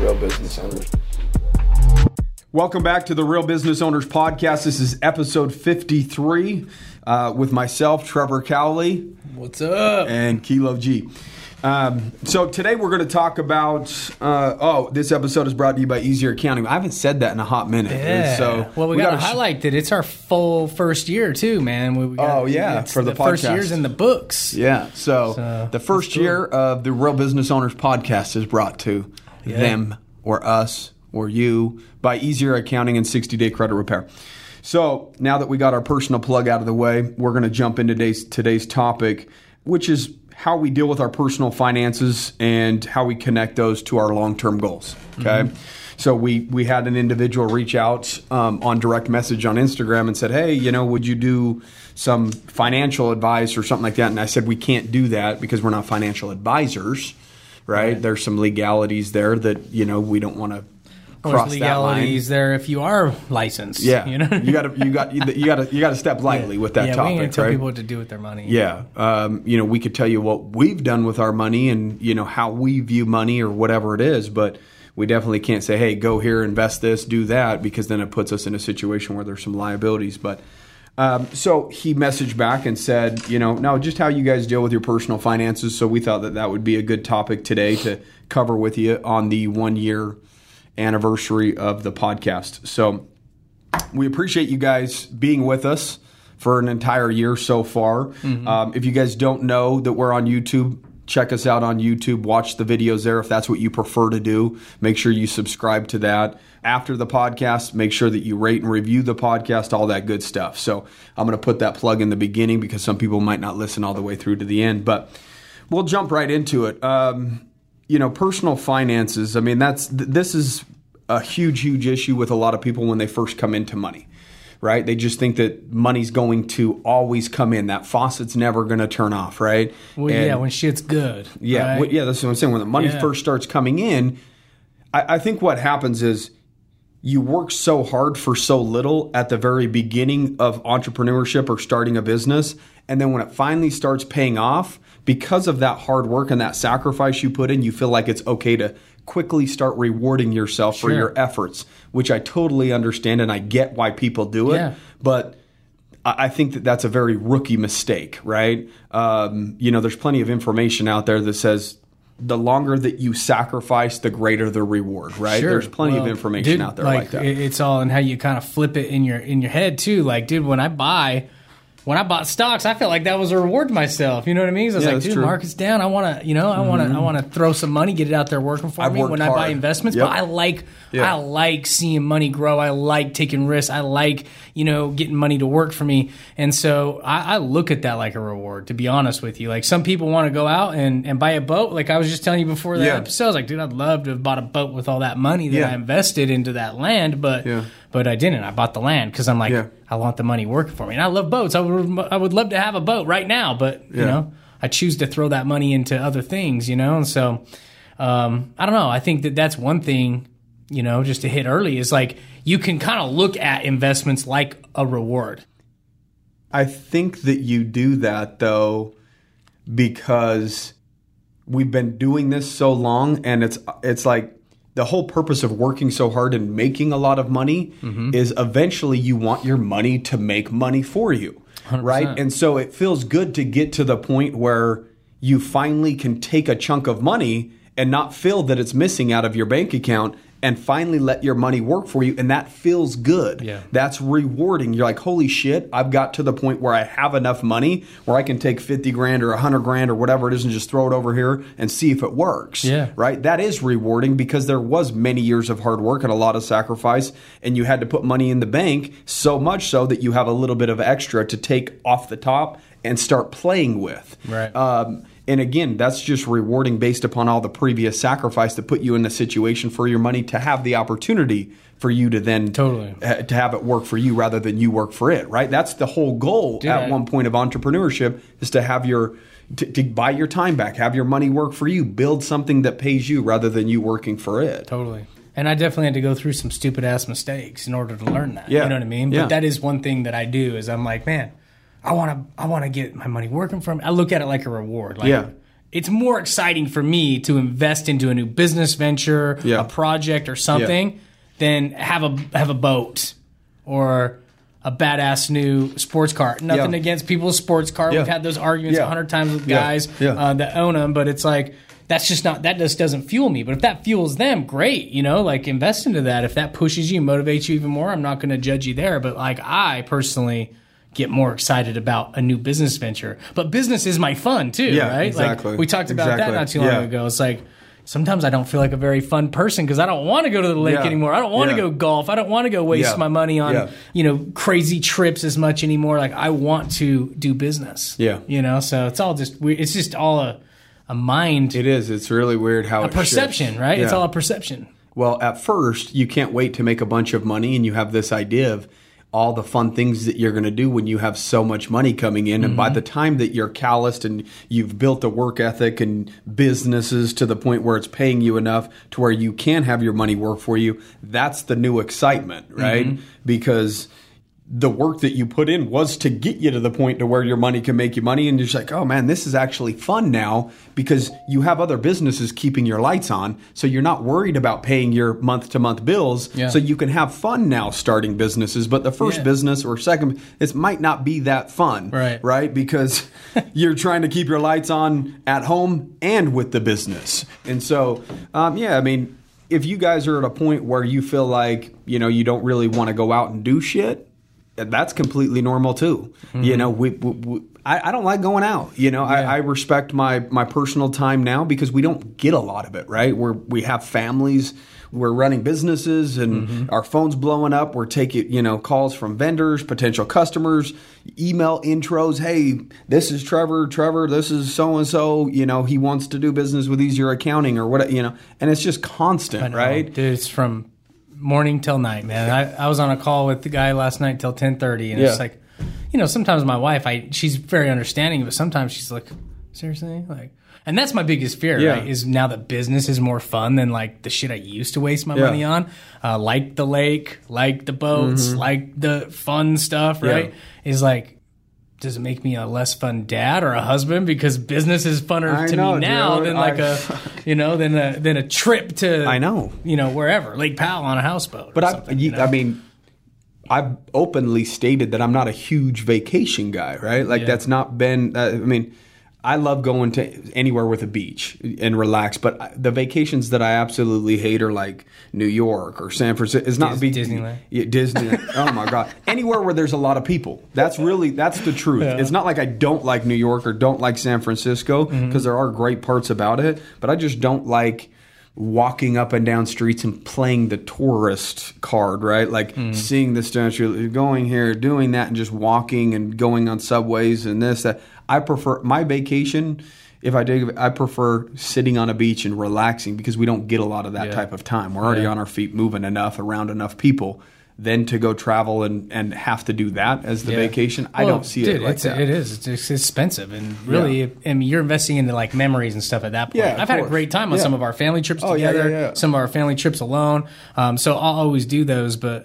Real Business Owners. Welcome back to the Real Business Owners Podcast. This is episode 53 with myself, Trevor Cowley. What's up? And Kilo G. So today we're going to talk about, this episode is brought to you by Easier Accounting. I haven't said that in a hot minute. Yeah. So well, we got to highlight that it's our full first year too, man. For the podcast. First year's in the books. Yeah. So the first year of the Real Business Owners Podcast is brought to them or us or you by Easier Accounting and 60-Day Credit Repair. So now that we got our personal plug out of the way, we're going to jump into today's topic, which is how we deal with our personal finances and how we connect those to our long-term goals. Okay. Mm-hmm. So we had an individual reach out on direct message on Instagram and said, hey, would you do some financial advice or something like that? And I said, we can't do that because we're not financial advisors, right? There's some legalities there that, we don't want to cross legalities that line. There if you are licensed. Yeah. you got to step lightly with that topic, we ain't tell right? people what to do with their money. Yeah. We could tell you what we've done with our money and, how we view money or whatever it is, but we definitely can't say, hey, go here, invest this, do that, because then it puts us in a situation where there's some liabilities. But so he messaged back and said, no, just how you guys deal with your personal finances. So we thought that would be a good topic today to cover with you on the 1 year anniversary of the podcast. So we appreciate you guys being with us for an entire year so far. Mm-hmm. If you guys don't know that we're on YouTube, check us out on YouTube. Watch the videos there if that's what you prefer to do. Make sure you subscribe to that. After the podcast, make sure that you rate and review the podcast, all that good stuff. So I'm going to put that plug in the beginning because some people might not listen all the way through to the end, but we'll jump right into it. Personal finances, this is a huge issue with a lot of people when they first come into money, right? They just think that money's going to always come in. That faucet's never going to turn off, right? Well, when shit's good. Yeah, right? That's what I'm saying. When the money first starts coming in, I think what happens is you work so hard for so little at the very beginning of entrepreneurship or starting a business, and then when it finally starts paying off, because of that hard work and that sacrifice you put in, you feel like it's okay to quickly start rewarding yourself for your efforts, which I totally understand and I get why people do it. Yeah. But I think that that's a very rookie mistake, right? There's plenty of information out there that says the longer that you sacrifice, the greater the reward, right? Sure. There's plenty of information out there like that. It's all in how you kind of flip it in your head too. Like, dude, when I bought stocks, I felt like that was a reward to myself. You know what I mean? So I was like, dude, market's down. I want to throw some money, get it out there working for me when I buy investments. Yep. But I like seeing money grow. I like taking risks. I like, getting money to work for me. And so I look at that like a reward, to be honest with you. Like, some people want to go out and buy a boat. Like I was just telling you before the episode, I was like, dude, I'd love to have bought a boat with all that money that I invested into that land. But I didn't. I bought the land because I'm like, I want the money working for me. And I love boats. I would love to have a boat right now, but I choose to throw that money into other things, And so I don't know. I think that's one thing, just to hit early is like you can kind of look at investments like a reward. I think that you do that though because we've been doing this so long, and it's like the whole purpose of working so hard and making a lot of money is eventually you want your money to make money for you, 100%. Right? And so it feels good to get to the point where you finally can take a chunk of money and not feel that it's missing out of your bank account and finally let your money work for you. And that feels good. Yeah. That's rewarding. You're like, holy shit, I've got to the point where I have enough money where I can take 50 grand or 100 grand or whatever it is and just throw it over here and see if it works. Yeah. Right? That is rewarding because there was many years of hard work and a lot of sacrifice, and you had to put money in the bank, so much so that you have a little bit of extra to take off the top and start playing with. Right. And again, that's just rewarding based upon all the previous sacrifice that put you in the situation for your money to have the opportunity for you to then to have it work for you rather than you work for it, right? That's the whole goal at one point of entrepreneurship, is to have to buy your time back, have your money work for you, build something that pays you rather than you working for it. Totally. And I definitely had to go through some stupid ass mistakes in order to learn that. Yeah. You know what I mean? But that is one thing that I do is I'm like, man, I want to get my money working for me. I look at it like a reward. Like, it's more exciting for me to invest into a new business venture, a project or something, than have a boat or a badass new sports car. Nothing against people's sports car. We've had those arguments 100 times with guys that own them, but it's like, that just doesn't fuel me. But if that fuels them, great, like invest into that. If that pushes you, motivates you even more, I'm not going to judge you there. But like, I personally get more excited about a new business venture. But business is my fun too, right? Exactly. Like we talked about that not too long ago. It's like, sometimes I don't feel like a very fun person because I don't want to go to the lake anymore. I don't want to go golf. I don't want to go waste my money on, crazy trips as much anymore. Like I want to do business. So it's all just weird. It's just all a mind. It is. It's really weird how a perception, shifts. Right? It's all a perception. Well, at first, you can't wait to make a bunch of money and you have this idea of all the fun things that you're going to do when you have so much money coming in. And by the time that you're calloused and you've built a work ethic and businesses to the point where it's paying you enough to where you can have your money work for you, that's the new excitement, right? Because the work that you put in was to get you to the point to where your money can make you money. And you're just like, oh man, this is actually fun now because you have other businesses keeping your lights on. So you're not worried about paying your month to month bills. So you can have fun now starting businesses. But the first business or second, it might not be that fun, right? Because you're trying to keep your lights on at home and with the business. And so, if you guys are at a point where you feel like, you don't really want to go out and do shit, that's completely normal too. I don't like going out. I respect my personal time now because we don't get a lot of it, right? We have families, we're running businesses, and our phone's blowing up. We're taking calls from vendors, potential customers, email intros. Hey, this is Trevor. Trevor, this is so and so. He wants to do business with Easier Accounting or what. And it's just constant, right? Dude, it's from morning till night, man. I was on a call with the guy last night till 10:30, and it's like, sometimes my wife, she's very understanding, but sometimes she's like, seriously, like, and that's my biggest fear, right? Is now that business is more fun than like the shit I used to waste my money on, like the lake, like the boats, like the fun stuff, right? Is like, does it make me a less fun dad or a husband because business is funner to me now than like than a trip to wherever, Lake Powell on a houseboat. But I've openly stated that I'm not a huge vacation guy, right? Like that's not been. I love going to anywhere with a beach and relax, but the vacations that I absolutely hate are like New York or San Francisco. It's not Disneyland. Disneyland. Oh my God! Anywhere where there's a lot of people. That's the truth. It's not like I don't like New York or don't like San Francisco because there are great parts about it, but I just don't like walking up and down streets and playing the tourist card, right? Like seeing the statue, going here, doing that, and just walking and going on subways and this, that. I prefer my vacation. I prefer sitting on a beach and relaxing because we don't get a lot of that type of time. We're already on our feet, moving enough, around enough people. Then to go travel and have to do that as the vacation, I don't see it like that. It is. It's expensive, and really, you're investing into like memories and stuff at that point. I've had a great time on some of our family trips together, some of our family trips alone. So I'll always do those, but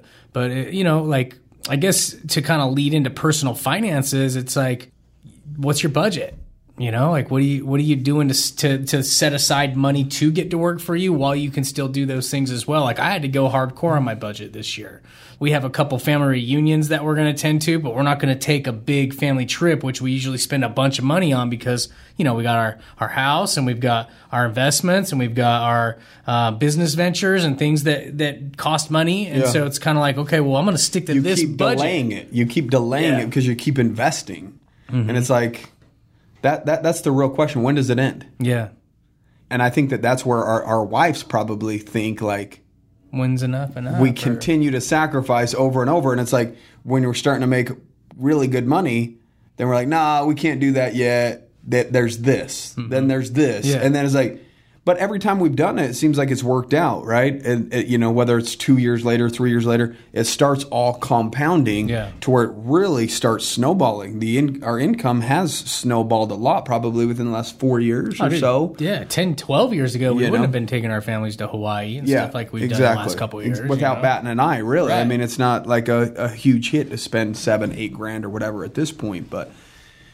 like I guess to kind of lead into personal finances, it's like, what's your budget? Like what are you doing to set aside money to get to work for you while you can still do those things as well? Like I had to go hardcore on my budget this year. We have a couple family reunions that we're going to attend to, but we're not going to take a big family trip, which we usually spend a bunch of money on because, we got our house and we've got our investments and we've got our business ventures and things that cost money. And so it's kind of like, okay, well, I'm going to stick to this budget. You keep delaying it because you keep investing. And it's like, that's the real question. When does it end? Yeah. And I think that's where our wives probably think like, when's enough? We continue to sacrifice over and over. And it's like when we're starting to make really good money, then we're like, nah, we can't do that yet. There's this. Then there's this. Yeah. And then it's like, but every time we've done it, it seems like it's worked out, right? And whether it's 2 years later, 3 years later, it starts all compounding to where it really starts snowballing. Our income has snowballed a lot, probably within the last 4 years or so. Yeah, 10, 12 years ago, we wouldn't have been taking our families to Hawaii and stuff like we've done the last couple of years. Without batting an eye, really. Right. I mean, it's not like a huge hit to spend $7-8 grand or whatever at this point, but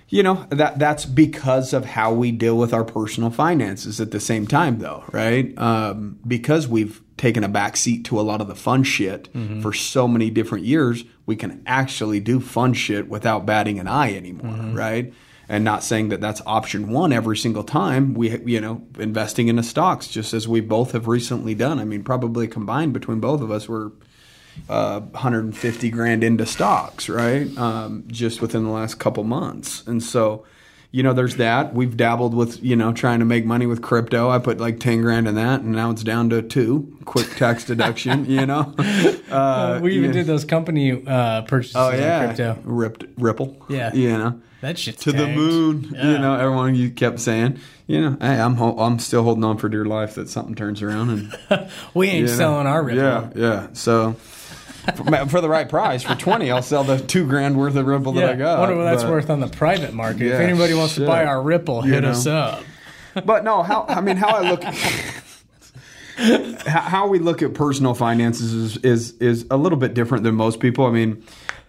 that's because of how we deal with our personal finances at the same time, though, right? Because we've taken a back seat to a lot of the fun shit for so many different years, we can actually do fun shit without batting an eye anymore, right? And not saying that that's option one every single time. We, investing into stocks, just as we both have recently done. I mean, probably combined between both of us, we're 150 grand into stocks, right? Just within the last couple months. And so, there's that. We've dabbled with, trying to make money with crypto. I put like 10 grand in that, and now it's down to 2. Quick tax deduction, we even did those company purchases on crypto. Ripple. Yeah. That shit's to tanked. The moon. Yeah. Everyone you kept saying, hey, I'm still holding on for dear life that something turns around. And we ain't selling our Ripple. Yeah. So for the right price, for 20, I'll sell the 2 grand worth of Ripple that I got. I wonder what that's worth on the private market. If anybody wants to buy our Ripple, hit us up. But no, how I look. How we look at personal finances is a little bit different than most people. I mean,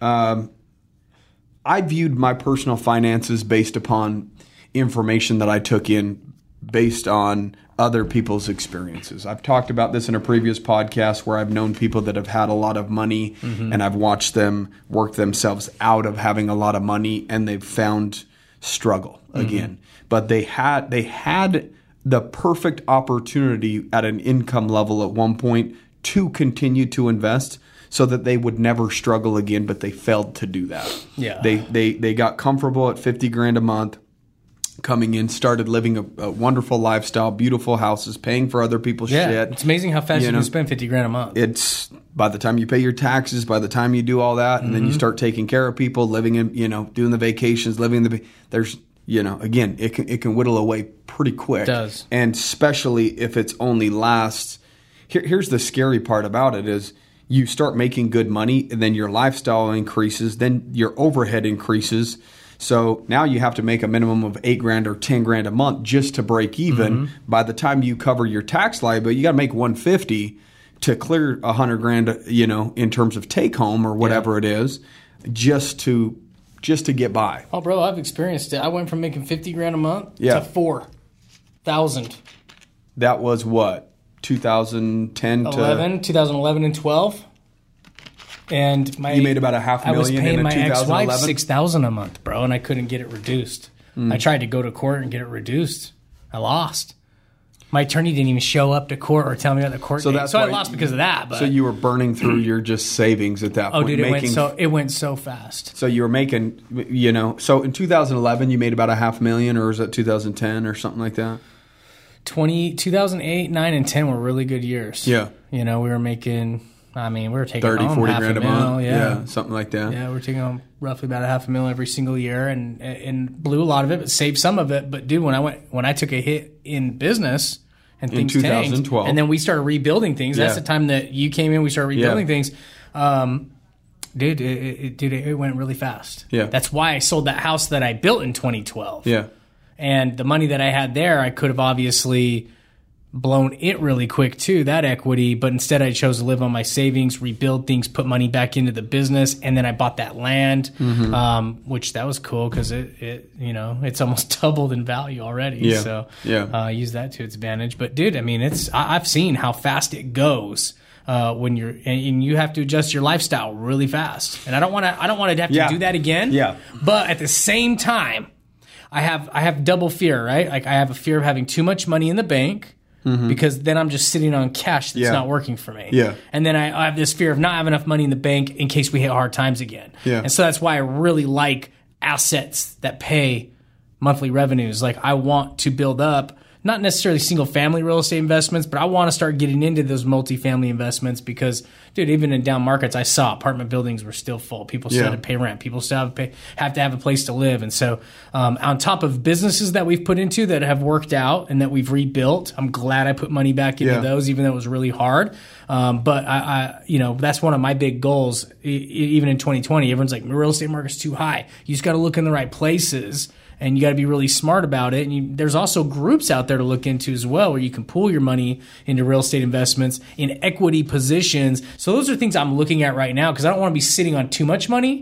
I viewed my personal finances based upon information that I took in based on other people's experiences. I've talked about this in a previous podcast where I've known people that have had a lot of money and I've watched them work themselves out of having a lot of money, and they've found struggle again. But they had the perfect opportunity at an income level at one point to continue to invest so that they would never struggle again, but they failed to do that. Yeah. They got comfortable at 50 grand a month, coming in, started living a wonderful lifestyle, beautiful houses, paying for other people's shit. It's amazing how fast you can spend 50 grand a month. It's by the time you pay your taxes, by the time you do all that, and then you start taking care of people, living in, doing the vacations, there's, again, it can whittle away pretty quick. It does. And especially if it's only lasts. Here's the scary part about it is you start making good money, and then your lifestyle increases, then your overhead increases. So now you have to make a minimum of 8 grand or 10 grand a month just to break even. By the time you cover your tax liability, you got to make 150 to clear 100 grand, in terms of take home or whatever it is, just to get by. Oh, bro, I've experienced it. I went from making 50 grand a month to 4,000. That was what? 2010 2011 and 12. And you made about $500,000 I was paying in my 2011? ex-wife $6,000 a month, bro, and I couldn't get it reduced. I tried to go to court and get it reduced. I lost. My attorney didn't even show up to court or tell me about the court date. So I lost because of that. But. So you were burning through your just savings at that point. Oh, dude, it went so fast. So you were making, so in 2011 you made about $500,000, or was that 2010 or something like that? 2008, 9, and 10 were really good years. Yeah. We were making... we were taking 30, home 40 grand a month. Yeah, something like that. Yeah, we're taking home roughly about $500,000 every single year, and blew a lot of it, but saved some of it. But dude, when I took a hit in business and things in 2012, tanked, and then we started rebuilding things. That's the time that you came in. We started rebuilding things. Dude, it went really fast. Yeah, that's why I sold that house that I built in 2012. Yeah, and the money that I had there, I could have obviously blown it really quick too, that equity, but instead I chose to live on my savings, rebuild things, put money back into the business, and then I bought that land, which that was cool because it's almost doubled in value already. Yeah. So use that to its advantage. But dude, I've seen how fast it goes when you have to adjust your lifestyle really fast, and I don't want to have to do that again. Yeah. But at the same time, I have double fear, right? Like I have a fear of having too much money in the bank. Because then I'm just sitting on cash that's not working for me. Yeah. And then I have this fear of not having enough money in the bank in case we hit hard times again. Yeah. And so that's why I really like assets that pay monthly revenues. Like I want to build up, not necessarily single family real estate investments, but I want to start getting into those multifamily investments because, dude, even in down markets, I saw apartment buildings were still full. People still had to pay rent. People still have to have a place to live. And so on top of businesses that we've put into that have worked out and that we've rebuilt, I'm glad I put money back into those, even though it was really hard. But I that's one of my big goals. Even in 2020, everyone's like, the real estate market's too high. You just got to look in the right places. And you got to be really smart about it. And there's also groups out there to look into as well where you can pool your money into real estate investments in equity positions. So those are things I'm looking at right now because I don't want to be sitting on too much money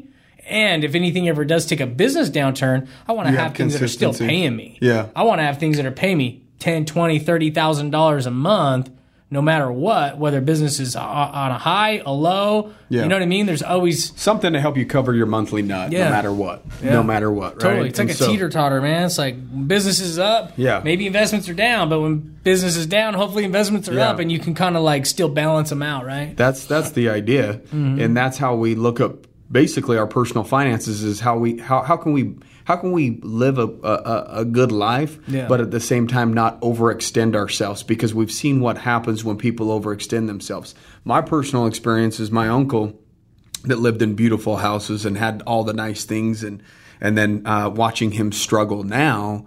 And if anything ever does take a business downturn, I want to have things that are still paying me. Yeah. I want to have things that are paying me $10,000, $20,000, $30,000 a month, no matter what, whether business is on a high, a low. Yeah. You know what I mean? There's always something to help you cover your monthly nut, no matter what. Yeah. No matter what, right? Totally. It's like a teeter-totter, man. It's like business is up, maybe investments are down, but when business is down, hopefully investments are up, and you can kind of like still balance them out, right? That's the idea, and that's how we look up basically our personal finances. Is how can we live a good life, but at the same time not overextend ourselves, because we've seen what happens when people overextend themselves. My personal experience is my uncle that lived in beautiful houses and had all the nice things, and then watching him struggle now,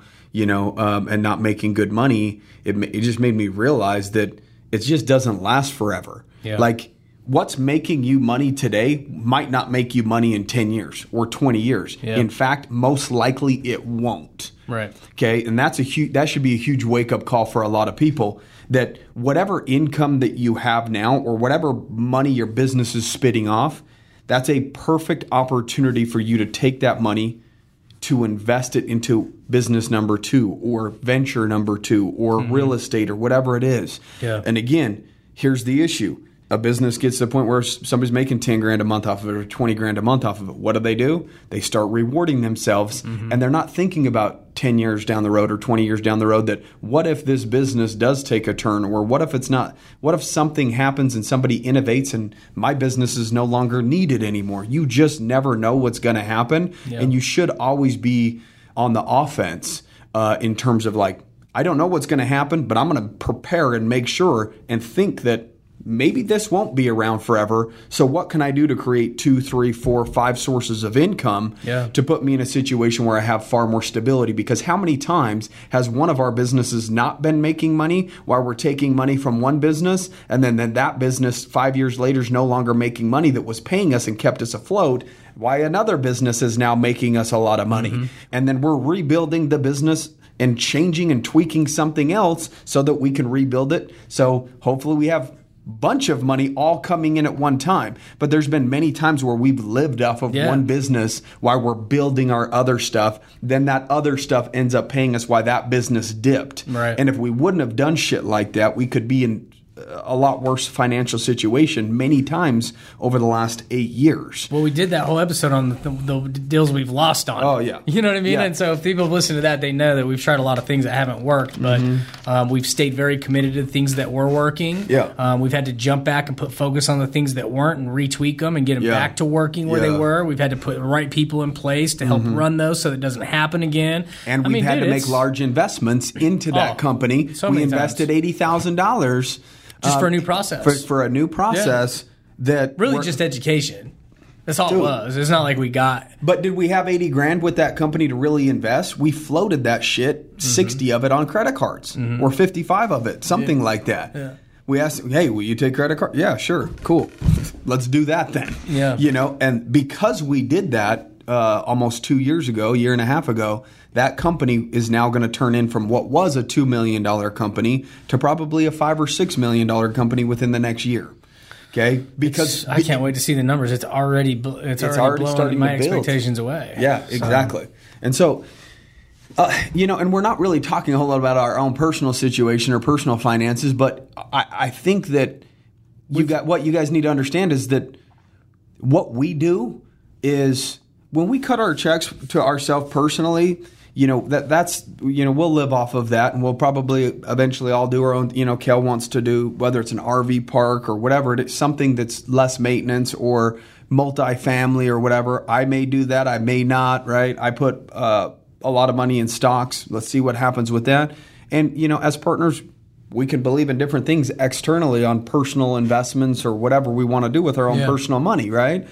and not making good money, it just made me realize that it just doesn't last forever. Yeah. Like, what's making you money today might not make you money in 10 years or 20 years. Yeah. In fact, most likely it won't. Right. Okay. And that should be a huge wake-up call for a lot of people, that whatever income that you have now or whatever money your business is spitting off, that's a perfect opportunity for you to take that money to invest it into business number 2 or venture number 2 or real estate or whatever it is. Yeah. And again, here's the issue. A business gets to the point where somebody's making $10,000 a month off of it or $20,000 a month off of it. What do? They start rewarding themselves, and they're not thinking about 10 years down the road or 20 years down the road that what if this business does take a turn, or what if it's not? What if something happens and somebody innovates and my business is no longer needed anymore? You just never know what's going to happen, and you should always be on the offense in terms of like, I don't know what's going to happen, but I'm going to prepare and make sure and think that maybe this won't be around forever. So what can I do to create 2, 3, 4, 5 sources of income to put me in a situation where I have far more stability? Because how many times has one of our businesses not been making money while we're taking money from one business, and then that business 5 years later is no longer making money that was paying us and kept us afloat? Why another business is now making us a lot of money. And then we're rebuilding the business and changing and tweaking something else so that we can rebuild it. So hopefully we have bunch of money all coming in at one time. But there's been many times where we've lived off of one business while we're building our other stuff. Then that other stuff ends up paying us why that business dipped. Right. And if we wouldn't have done shit like that, we could be in a lot worse financial situation many times over the last 8 years. Well, we did that whole episode on the deals we've lost on. Oh, yeah. You know what I mean? Yeah. And so if people listen to that, they know that we've tried a lot of things that haven't worked, but we've stayed very committed to the things that were working. Yeah. We've had to jump back and put focus on the things that weren't and retweak them and get them back to working where they were. We've had to put the right people in place to help run those so that it doesn't happen again. And we've had to make large investments into that company. So we invested $80,000 just for a new process. For a new process that really just education. That's all it was. It's not like we got. But did we have $80,000 with that company to really invest? We floated that shit, 60 of it on credit cards, or 55 of it, something like that. Yeah. We asked, hey, will you take credit card? Yeah, sure, cool. Let's do that then. Yeah. And because we did that almost 2 years ago, year and a half ago, that company is now going to turn in from what was a $2 million company to probably a $5 or $6 million company within the next year. Okay, because I can't wait to see the numbers. It's already blowing starting my expectations away. Yeah, exactly. And so, and we're not really talking a whole lot about our own personal situation or personal finances, but I think that what you guys need to understand is that what we do is when we cut our checks to ourselves personally, that's we'll live off of that, and we'll probably eventually all do our own. Kel wants to do, whether it's an RV park or whatever, it's something that's less maintenance or multifamily or whatever. I may do that, I may not. Right? I put a lot of money in stocks. Let's see what happens with that. And as partners, we can believe in different things externally on personal investments or whatever we want to do with our own personal money. Right?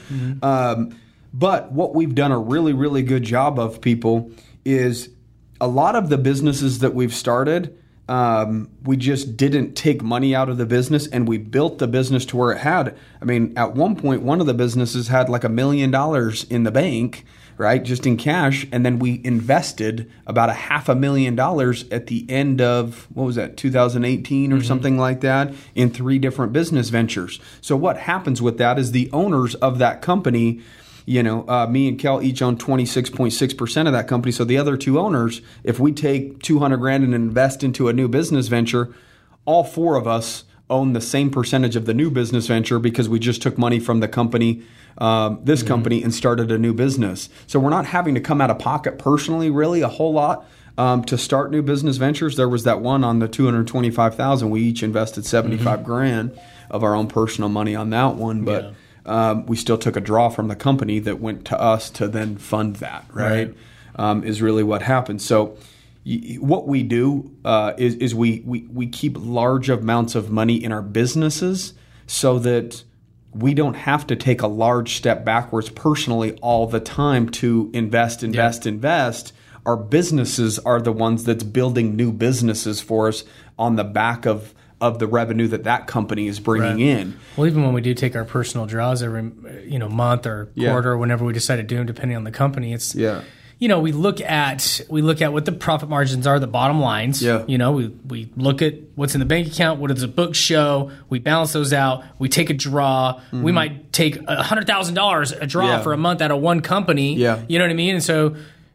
But what we've done a really, really good job of, people, is a lot of the businesses that we've started, we just didn't take money out of the business, and we built the business to where it had. I mean, at one point, one of the businesses had like $1 million in the bank, right, just in cash, and then we invested about $500,000 at the end of, 2018 or something like that, in 3 different business ventures. So what happens with that is the owners of that company, me and Kel each own 26.6% of that company. So the other two owners, if we take $200,000 and invest into a new business venture, all four of us own the same percentage of the new business venture because we just took money from the company, company, and started a new business. So we're not having to come out of pocket personally, really, a whole lot to start new business ventures. There was that one on the $225,000. We each invested $75,000 of our own personal money on that one, but we still took a draw from the company that went to us to then fund that. Right. Is really what happened. So what we do is we keep large amounts of money in our businesses so that we don't have to take a large step backwards personally all the time to invest. Our businesses are the ones that's building new businesses for us on the back of the revenue that company is bringing in. Well, even when we do take our personal draws every month or quarter, whenever we decide to do them, depending on the company, it's we look at what the profit margins are, the bottom lines. Yeah. We look at what's in the bank account, what does the books show, we balance those out, we take a draw. Mm-hmm. We might take $100,000 a draw for a month out of one company. Yeah. You know what I mean? And so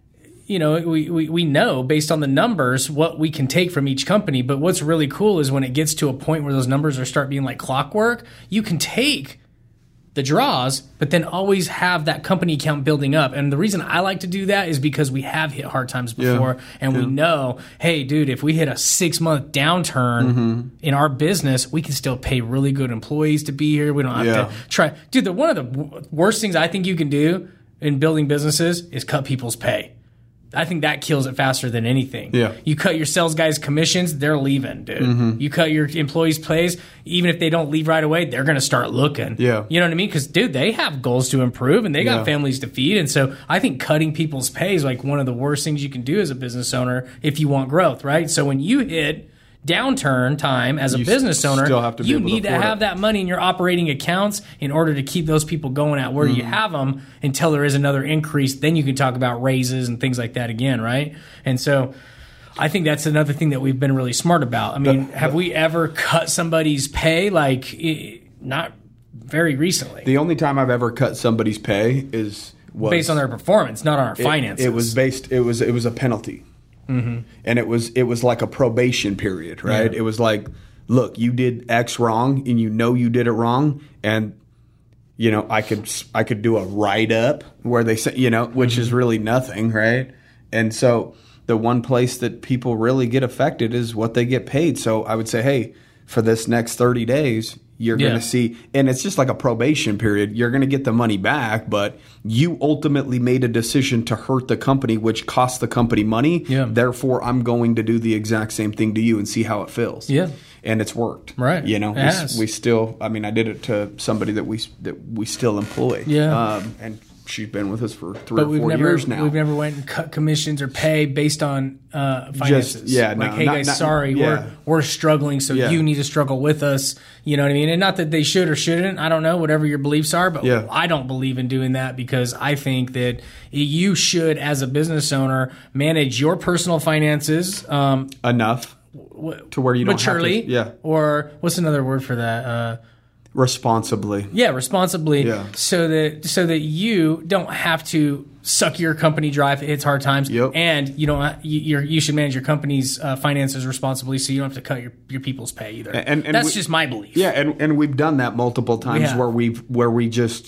we know based on the numbers what we can take from each company. But what's really cool is when it gets to a point where those numbers start being like clockwork, you can take the draws, but then always have that company account building up. And the reason I like to do that is because we have hit hard times before, and we know, hey, dude, if we hit a 6-month downturn in our business, we can still pay really good employees to be here. We don't have to try. Dude, one of the worst things I think you can do in building businesses is cut people's pay. I think that kills it faster than anything. Yeah. You cut your sales guys' commissions, they're leaving, dude. Mm-hmm. You cut your employees' pays, even if they don't leave right away, they're going to start looking. Yeah. You know what I mean? Because, dude, they have goals to improve and they got families to feed. And so I think cutting people's pay is like one of the worst things you can do as a business owner if you want growth, right? So when you hit downturn time as a business owner, you need to have that money in your operating accounts in order to keep those people going at where you have them until there is another increase. Then you can talk about raises and things like that again, right? And so I think that's another thing that we've been really smart about. I mean, have we ever cut somebody's pay? Not very recently. The only time I've ever cut somebody's pay was based on their performance, not on our finances. It was a penalty. Mm-hmm. And it was like a probation period, right? Yeah. It was like, look, you did X wrong, and you did it wrong, and I could do a write up where they say, which is really nothing, right? And so the one place that people really get affected is what they get paid. So I would say, hey, for this next 30 days, you're going to see, and it's just like a probation period. You're going to get the money back, but you ultimately made a decision to hurt the company, which cost the company money. Yeah. Therefore, I'm going to do the exact same thing to you and see how it feels. Yeah. And it's worked. Right. We still, I did it to somebody that we still employ. Yeah. And she's been with us for 3 or 4 years now. We've never went and cut commissions or pay based on finances. Hey guys, we're struggling, so you need to struggle with us. You know what I mean? And not that they should or shouldn't. I don't know, whatever your beliefs are, but I don't believe in doing that because I think that you should, as a business owner, manage your personal finances enough to where you don't maturely, have to. Yeah. Or what's another word for that? Responsibly. Yeah, responsibly. Yeah. So that you don't have to suck your company dry if it hits hard times. Yep. And you should manage your company's finances responsibly, so you don't have to cut your people's pay either. And that's just my belief. Yeah, and we've done that multiple times where we just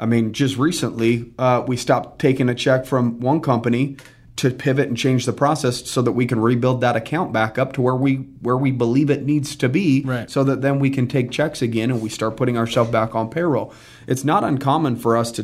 recently we stopped taking a check from one company to pivot and change the process so that we can rebuild that account back up to where we believe it needs to be, right, so that then we can take checks again and we start putting ourselves back on payroll. It's not uncommon for us to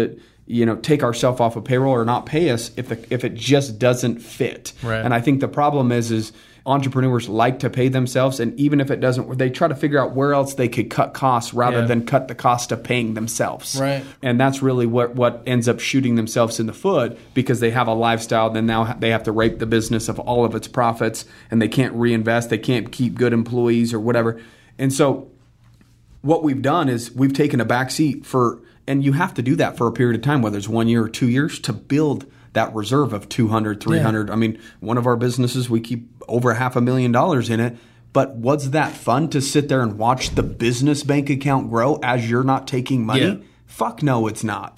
take ourselves off of payroll or not pay us if it just doesn't fit. Right. And I think the problem is entrepreneurs like to pay themselves, and even if it doesn't, they try to figure out where else they could cut costs rather than cut the cost of paying themselves. Right. And that's really what ends up shooting themselves in the foot, because they have a lifestyle, then now they have to rape the business of all of its profits, and they can't reinvest, they can't keep good employees or whatever. And so what we've done is we've taken a back seat and you have to do that for a period of time, whether it's 1 year or 2 years, to build that reserve of 200, 300. Yeah. One of our businesses, we keep over $500,000 in it. But was that fun to sit there and watch the business bank account grow as you're not taking money? Yeah. Fuck no, it's not.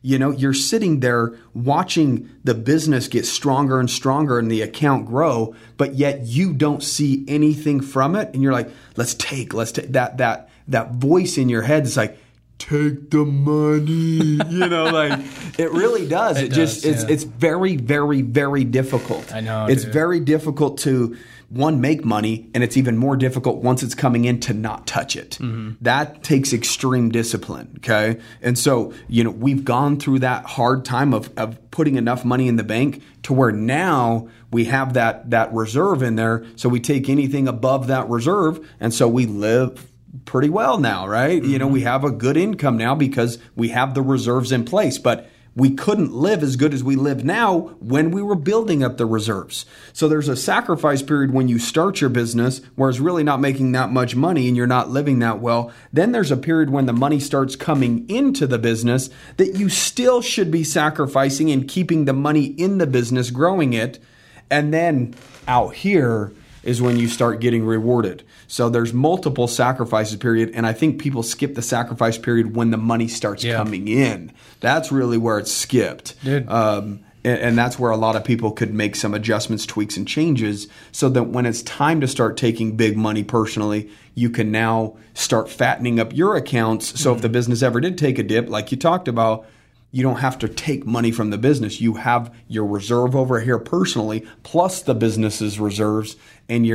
You know, you're sitting there watching the business get stronger and stronger and the account grow, but yet you don't see anything from it. And you're like, let's take that voice in your head is like, take the money, you know, like it really does. It's very, very, very difficult. I know. It's very difficult to make money, and it's even more difficult once it's coming in to not touch it. Mm-hmm. That takes extreme discipline. Okay. And so, you know, we've gone through that hard time of putting enough money in the bank to where now we have that reserve in there. So we take anything above that reserve. And so we live pretty well now, right? Mm-hmm. You know, we have a good income now because we have the reserves in place, but we couldn't live as good as we live now when we were building up the reserves. So there's a sacrifice period when you start your business where it's really not making that much money and you're not living that well. Then there's a period when the money starts coming into the business that you still should be sacrificing and keeping the money in the business, growing it. And then out here is when you start getting rewarded. So there's multiple sacrifices period, and I think people skip the sacrifice period when the money starts coming in. That's really where it's skipped. And that's where a lot of people could make some adjustments, tweaks, and changes so that when it's time to start taking big money personally, you can now start fattening up your accounts. So if the business ever did take a dip, like you talked about, you don't have to take money from the business. You have your reserve over here personally, plus the business's reserves, and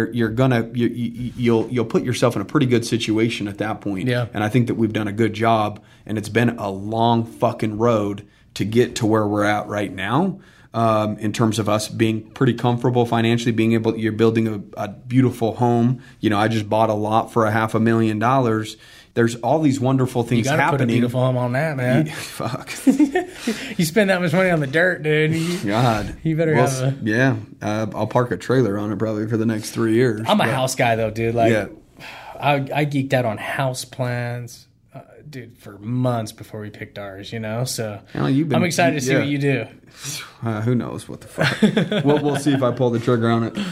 you'll put yourself in a pretty good situation at that point. Yeah. And I think that we've done a good job, and it's been a long fucking road to get to where we're at right now. In terms of us being pretty comfortable financially, you're building a beautiful home. You know, I just bought a lot for $500,000. There's all these wonderful things happening. You got to put a beautiful home on that, man. Fuck. You spend that much money on the dirt, dude. God. You better have a... Yeah. I'll park a trailer on it probably for the next 3 years. I'm a house guy, though, dude. Like, I geeked out on house plans, dude, for months before we picked ours, you know? So I'm excited to see what you do. Who knows what the fuck. We'll see if I pull the trigger on it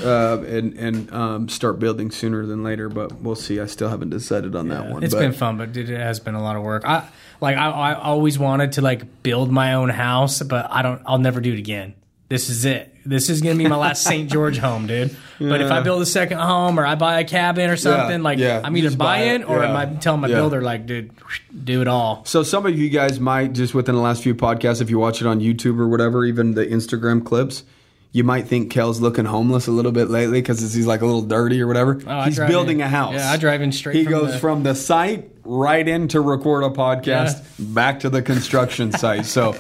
and start building sooner than later, but we'll see. I still haven't decided on that one. It's been fun, but it has been a lot of work. I always wanted to like build my own house, but I'll never do it again. This is it. This is going to be my last St. George home, dude. Yeah. But if I build a second home or I buy a cabin or something, I'm either buying or I'm telling my builder, like, dude, do it all. So some of you guys might, just within the last few podcasts, if you watch it on YouTube or whatever, even the Instagram clips, you might think Kel's looking homeless a little bit lately because he's like a little dirty or whatever. He's building a house. Yeah, I drive in straight. He goes from the site right in to record a podcast, back to the construction site. So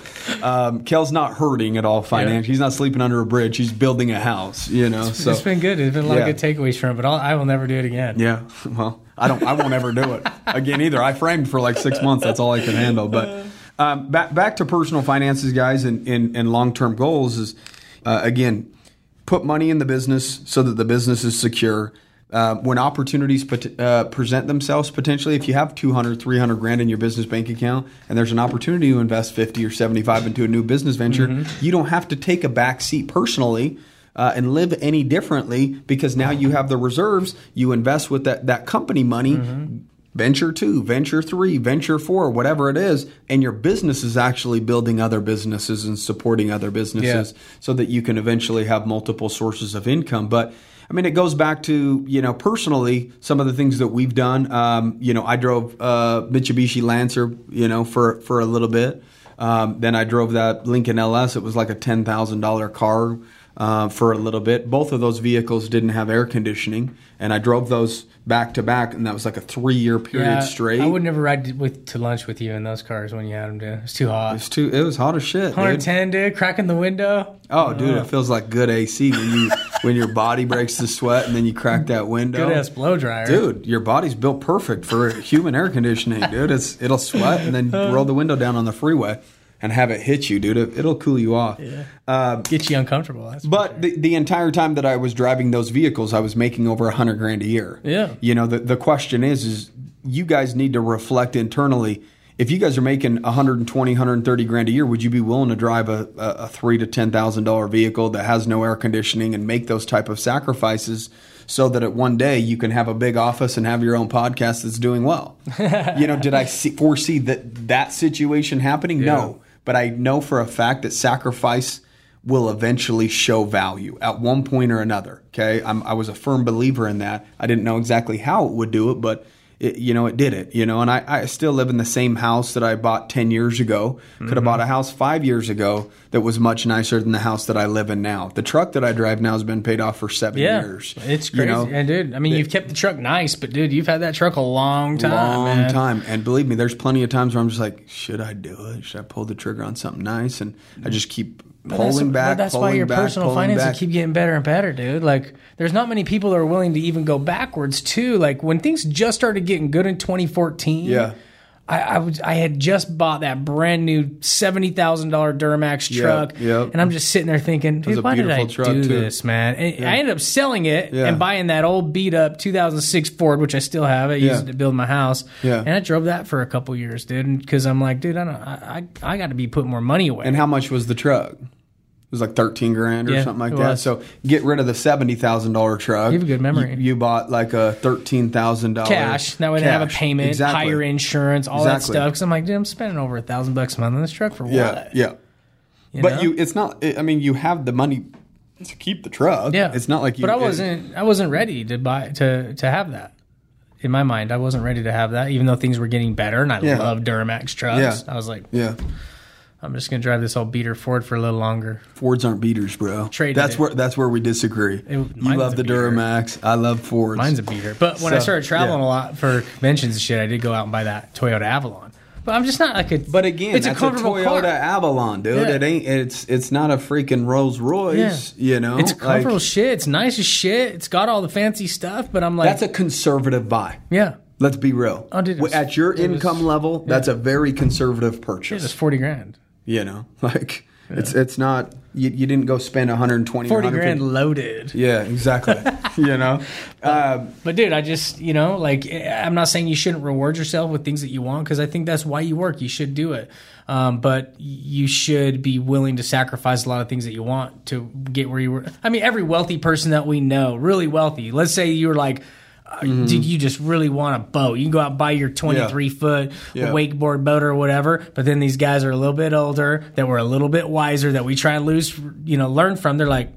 Kel's not hurting at all financially. He's not sleeping under a bridge. He's building a house. You know, so it's been good. There's been a lot of good takeaways from it, but I will never do it again. Yeah, well, I won't ever do it again either. I framed for like 6 months. That's all I can handle. But back to personal finances, guys, and long-term goals is. Again, put money in the business so that the business is secure. When opportunities present themselves, potentially, if you have $200, $300 in your business bank account and there's an opportunity to invest 50 or 75 into a new business venture, you don't have to take a back seat personally and live any differently because now you have the reserves. You invest with that company money. Venture 2, Venture 3, Venture 4, whatever it is, and your business is actually building other businesses and supporting other businesses so that you can eventually have multiple sources of income. But I mean, it goes back to, you know, personally, some of the things that we've done. You know, I drove Mitsubishi Lancer, you know, for a little bit. Then I drove that Lincoln LS. It was like a $10,000 car for a little bit. Both of those vehicles didn't have air conditioning, and I drove those back to back, and that was like a 3-year period straight. I would never ride to lunch with you in those cars when you had them, dude. It's too hot. It was hot as shit. 110, dude. Cracking the window. Oh, dude, it feels like good AC when your body breaks the sweat and then you crack that window. Good ass blow dryer, dude. Your body's built perfect for human air conditioning, dude. It'll sweat and then roll the window down on the freeway and have it hit you, dude. It'll cool you off. Yeah. Get you uncomfortable. But the entire time that I was driving those vehicles, I was making over $100,000 a year. Yeah. You know, the question is you guys need to reflect internally. If you guys are making $120,000, $130,000 a year, would you be willing to drive a $3,000 to $10,000 vehicle that has no air conditioning and make those type of sacrifices so that at one day you can have a big office and have your own podcast that's doing well? You know, did I foresee that situation happening? Yeah. No. but I know for a fact that sacrifice will eventually show value at one point or another. Okay. I was a firm believer in that. I didn't know exactly how it would do it, but it did it, and I still live in the same house that I bought 10 years ago. Could have bought a house 5 years ago that was much nicer than the house that I live in now. The truck that I drive now has been paid off for 7 years. It's crazy. And dude, I mean, you've kept the truck nice, but dude, you've had that truck a long time. And believe me, there's plenty of times where I'm just like, should I do it? Should I pull the trigger on something nice? And I just keep pulling back. That's why your personal finances keep getting better and better, dude. Like, there's not many people that are willing to even go backwards too. Like, when things just started getting good in 2014, I had just bought that brand new $70,000 Duramax truck, and I'm just sitting there thinking, dude, why did I do this, man? And I ended up selling it and buying that old beat up 2006 Ford, which I still have. I used it to build my house, and I drove that for a couple years, dude. Because I'm like, dude, I got to be putting more money away. And how much was the truck? It was like $13,000 or something like that. So get rid of the $70,000 truck. You have a good memory. You bought like a $13,000 cash. That way they have a payment, higher insurance, all that stuff. Because I'm like, dude, I'm spending over $1,000 a month on this truck for what? Yeah. But it's not. I mean, you have the money to keep the truck. Yeah. It's not like you. But I wasn't ready to have that. In my mind, I wasn't ready to have that, even though things were getting better, and I love Duramax trucks. I was like, I'm just gonna drive this old beater Ford for a little longer. Fords aren't beaters, bro. That's where we disagree. You love the Duramax. I love Fords. Mine's a beater. But when I started traveling a lot for conventions and shit, I did go out and buy that Toyota Avalon. But I'm just not like a. But again, it's a Toyota car. Avalon, dude. It ain't. It's not a freaking Rolls Royce. It's comfortable shit. It's nice as shit. It's got all the fancy stuff. But I'm like, that's a conservative buy. Yeah. Let's be real. At your income level, that's a very conservative purchase. It's $40,000. It's not. You didn't go spend $120,000 loaded. Yeah, exactly. But dude, I just I'm not saying you shouldn't reward yourself with things that you want, because I think that's why you work. You should do it, but you should be willing to sacrifice a lot of things that you want to get where you were. I mean, every wealthy person that we know, really wealthy. Let's say you were like. Did you just really want a boat? You can go out and buy your 23-foot wakeboard boat or whatever, but then these guys are a little bit older, that were a little bit wiser, that we try and learn from. They're like,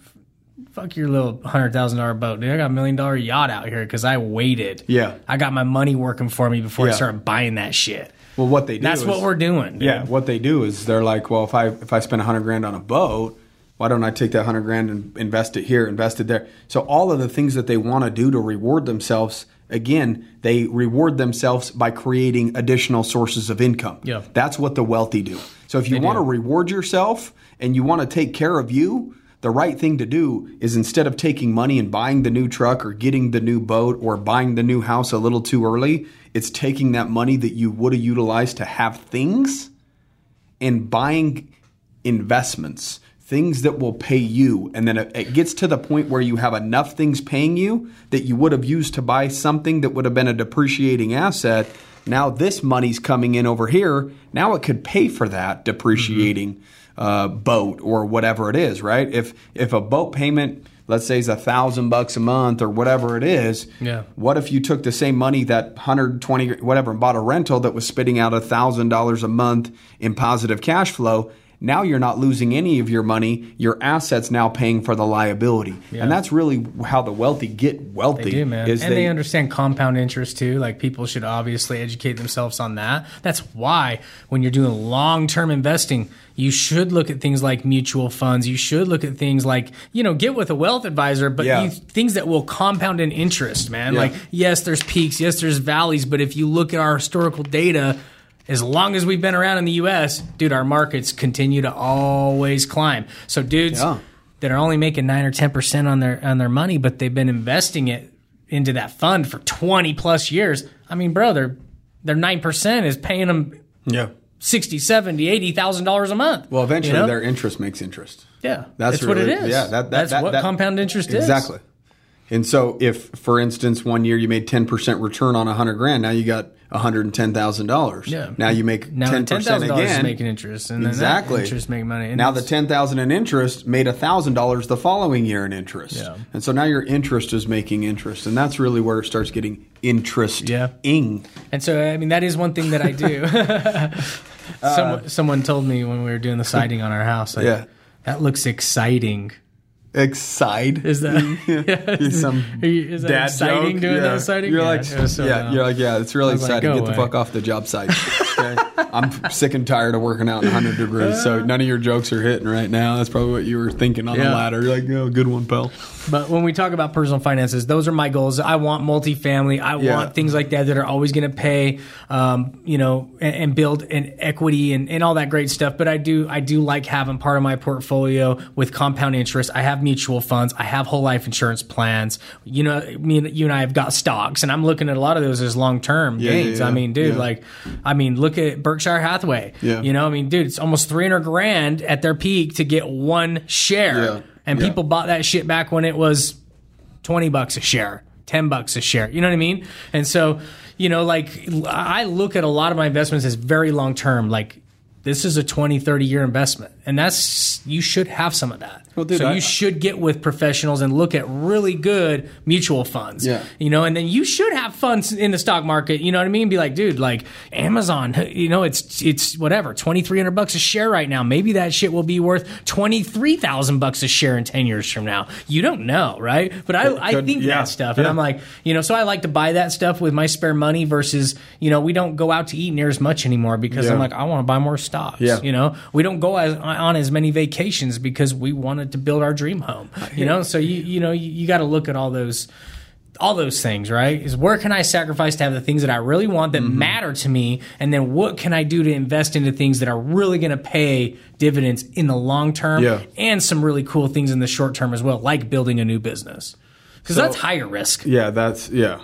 fuck your little $100,000 boat, dude. I got $1 million yacht out here because I waited. Yeah. I got my money working for me before I started buying that shit. Well, what they do That's what we're doing. Dude. Yeah, what they do is they're like, well, if I spend $100,000 on a boat, why don't I take that $100,000 and invest it here, invest it there? So all of the things that they want to do to reward themselves, again, they reward themselves by creating additional sources of income. Yeah. That's what the wealthy do. So if you want to reward yourself and you want to take care of you, the right thing to do is, instead of taking money and buying the new truck or getting the new boat or buying the new house a little too early, it's taking that money that you would have utilized to have things and buying investments. Things that will pay you, and then it gets to the point where you have enough things paying you that you would have used to buy something that would have been a depreciating asset. Now this money's coming in over here. Now it could pay for that depreciating boat or whatever it is, right? If a boat payment, let's say, is $1,000 a month or whatever it is, what if you took the same money, that $120 whatever, and bought a rental that was spitting out $1,000 a month in positive cash flow? Now you're not losing any of your money. Your assets now paying for the liability. Yeah. And that's really how the wealthy get wealthy. They do, man. They understand compound interest too. Like, people should obviously educate themselves on that. That's why when you're doing long-term investing, you should look at things like mutual funds. You should look at things like, get with a wealth advisor, but things that will compound in interest, man. Like, yes, there's peaks. Yes, there's valleys. But if you look at our historical data, as long as we've been around in the U.S., dude, our markets continue to always climb. So dudes that are only making 9 or 10% on their money, but they've been investing it into that fund for 20 plus years. I mean, bro, their 9% is paying them $60,000, $70,000, $80,000 a month. Well, eventually their interest makes interest. Yeah, that's really what it is. Yeah, that's what compound interest is. Exactly. And so if, for instance, one year you made 10% return on $100,000, now you got $110,000. Yeah. Now you make 10% again. Is making interest, and exactly. Then that interest making money. And now the $10,000 in interest made $1,000 the following year in interest. Yeah. And so now your interest is making interest, and that's really where it starts getting interesting. Yeah. And so I mean that is one thing that I do. Someone told me when we were doing the siding on our house, like, that looks exciting. Excite is that some is that dad exciting joke? Doing that siding? You're like, it's really exciting. Get the fuck off the job site. Okay? I'm sick and tired of working out in 100 degrees, so none of your jokes are hitting right now. That's probably what you were thinking on the ladder. You're like, good one, pal. But when we talk about personal finances, those are my goals. I want multifamily. I want things like that are always going to pay, and build an equity and all that great stuff. But I do like having part of my portfolio with compound interest. I have mutual funds. I have whole life insurance plans. You know, you and I have got stocks, and I'm looking at a lot of those as long-term gains. Yeah. I mean, dude, look at Berkshire Hathaway. Yeah. You know, I mean, dude, it's almost $300,000 at their peak to get one share. Yeah. And people bought that shit back when it was $20 a share, $10 a share. You know what I mean? And so, I look at a lot of my investments as very long term. Like, this is a 20, 30 year investment. And you should have some of that. Well, dude, you should get with professionals and look at really good mutual funds. Yeah. And then you should have funds in the stock market. You know what I mean? Be like, dude, like Amazon, it's whatever, $2,300 a share right now. Maybe that shit will be worth $23,000 a share in 10 years from now. You don't know, right? But I think that stuff. And I'm like, so I like to buy that stuff with my spare money versus, we don't go out to eat near as much anymore because I'm like, I want to buy more stocks. Yeah. We don't go on as many vacations because we wanted to build our dream home. So you got to look at all those things, right? Is where can I sacrifice to have the things that I really want that matter to me, and then what can I do to invest into things that are really going to pay dividends in the long term, and some really cool things in the short term as well, like building a new business, because that's higher risk. Yeah.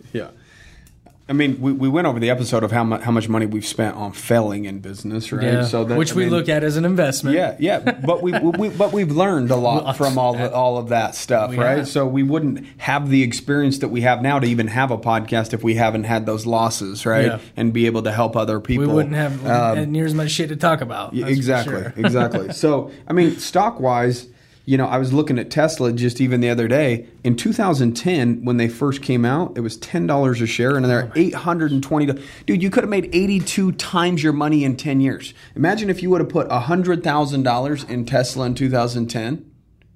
I mean, we went over the episode of how much money we've spent on failing in business, right? Yeah. So which we look at as an investment. Yeah. But we've learned a lot from all of that stuff, right? Have. So we wouldn't have the experience that we have now to even have a podcast if we haven't had those losses, right? Yeah. And be able to help other people. We wouldn't have near as much shit to talk about. Exactly. So, I mean, stock wise. I was looking at Tesla just even the other day. In 2010, when they first came out, it was $10 a share, and they're $820. Dude, you could have made 82 times your money in 10 years. Imagine if you would have put $100,000 in Tesla in 2010.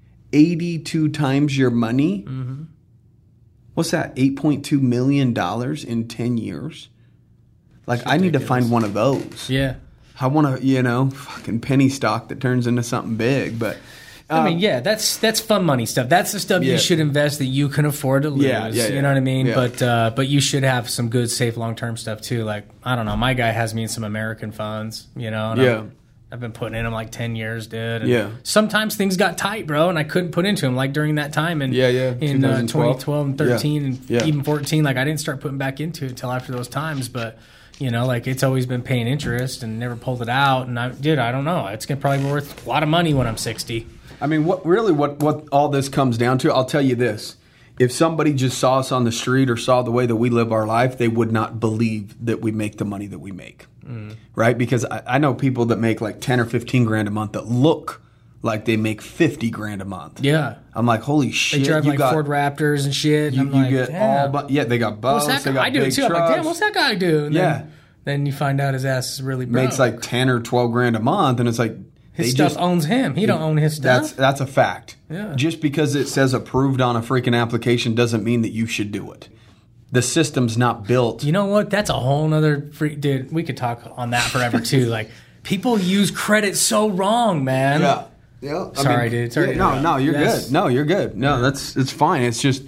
82 times your money. Mm-hmm. What's that? $8.2 million in 10 years? Like, I need to find one of those. Yeah. I want to, fucking penny stock that turns into something big, but... that's fun money stuff. That's the stuff you should invest that you can afford to lose. You know what I mean? Yeah. But you should have some good, safe, long-term stuff too. Like, I don't know, my guy has me in some American funds, and I've been putting in them like 10 years, dude. And sometimes things got tight, bro, and I couldn't put into them like during that time in 2012 and 13 and even 14. Like, I didn't start putting back into it until after those times, but... it's always been paying interest and never pulled it out. And I don't know. It's going to probably be worth a lot of money when I'm 60. I mean, what all this comes down to, I'll tell you this. If somebody just saw us on the street or saw the way that we live our life, they would not believe that we make the money that we make. Right? Because I know people that make like 10 or 15 grand a month that look like they make 50 grand a month. Yeah. I'm like, holy shit. They drive Ford Raptors and shit. And you get all, but they got boats. They got I do it too. Trucks. I'm like, damn, what's that guy do? And then you find out his ass is really broke. Makes like 10 or 12 grand a month, and it's like his stuff owns him. He don't own his stuff. That's a fact. Yeah. Just because it says approved on a freaking application doesn't mean that you should do it. The system's not built. You know what? That's a whole nother dude. We could talk on that forever too. Like, people use credit so wrong, man. Yeah. Sorry, dude. Sorry. No, you're good. No, you're good. No, it's fine. It's just.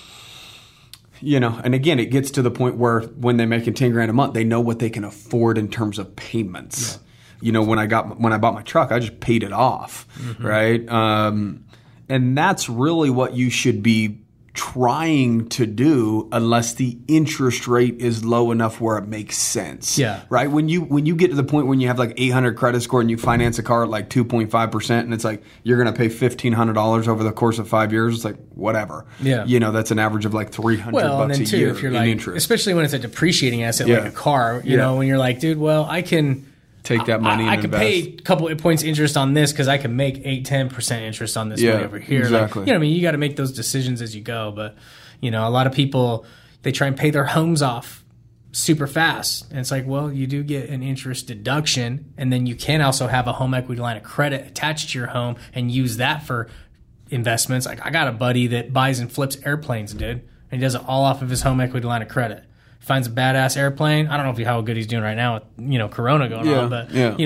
And again, it gets to the point where when they're making 10 grand a month, they know what they can afford in terms of payments. Yeah. When I bought my truck, I just paid it off, right? And that's really what you should be trying to do unless the interest rate is low enough where it makes sense. Yeah. Right? When you get to the point when you have like 800 credit score and you finance a car at like 2.5% and it's like you're going to pay $1,500 over the course of 5 years, it's like whatever. Yeah. That's an average of like $300 and then a too, year if you're in like, interest. especially when it's a depreciating asset like a car, you know, when you're like, dude, well, I can take that money and I could pay a couple of points interest on this because I can make 8-10% interest on this money over here. Exactly. Like, you got to make those decisions as you go. But, a lot of people, they try and pay their homes off super fast. And it's like, well, you do get an interest deduction. And then you can also have a home equity line of credit attached to your home and use that for investments. Like I got a buddy that buys and flips airplanes, dude. And he does it all off of his home equity line of credit. Finds a badass airplane. I don't know how good he's doing right now with Corona going on, but